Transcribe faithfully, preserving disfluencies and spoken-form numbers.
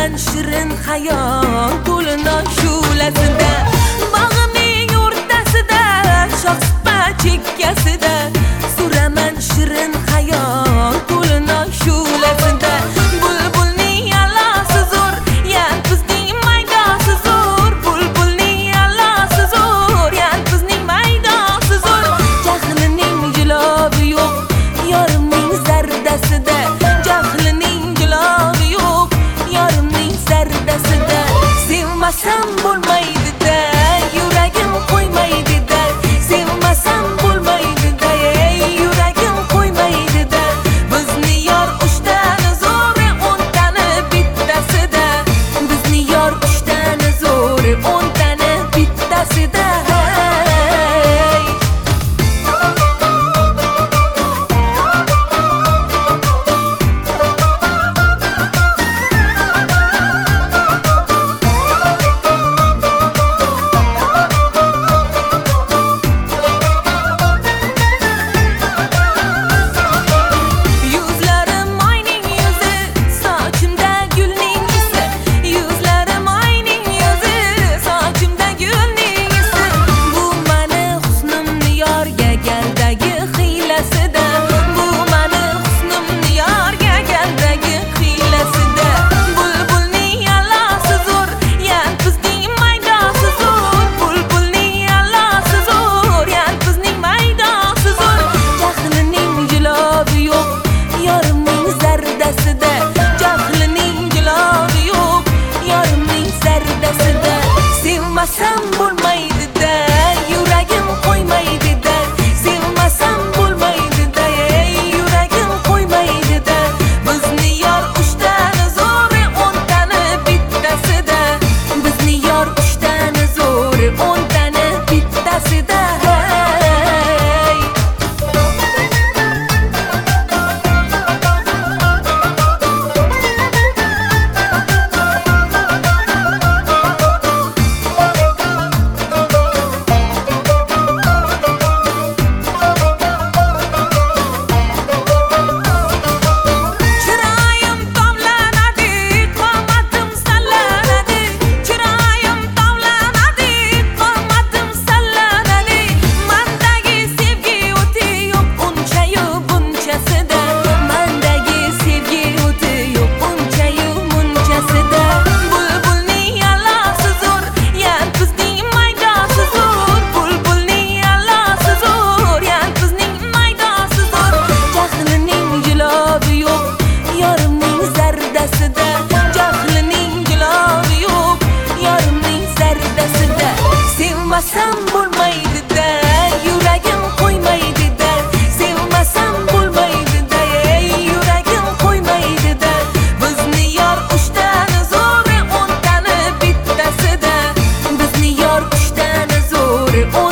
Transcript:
suraman shirin hayol to'lin shulasida bog'imning o'rtasida shoxsupa chekkasida suraman shirin hayol to'lin shulasida bulbulning alosi zo'r yalpizning maydosi zo'r bulbulning alosi zo'r yalpizning maydosi zo'r jahlining jilovi yo'q yorimning zardasida jahlining jilovi yo'q yorimning zardasida sevmasam bo'lmaydi-da yuragim qo'ymaydi-da sevmasam bo'lmaydi-da yuragim qo'ymaydi-da bizni yor uchtani zo'ri o'ntani bittasida bizni yor uchtani zo'ri o'ntani bittasida sevmasam bo'lmaydi-da yuragim qo'ymaydi-da sevmasam bo'lmaydi-da yuragim qo'ymaydi-da bizni yor uchtani zo'ri o'ntani bittasida bizni yor uchtani zo'ri o'ntani bittasida sevmasam bo'lmaydi-da yuragim qo'ymaydi-da sevmasam bo'lmaydi-da yuragim qo'ymaydi-da bizni yor uchtani zo'ri o'ntani bittasida bizni yor uchtani zo'ri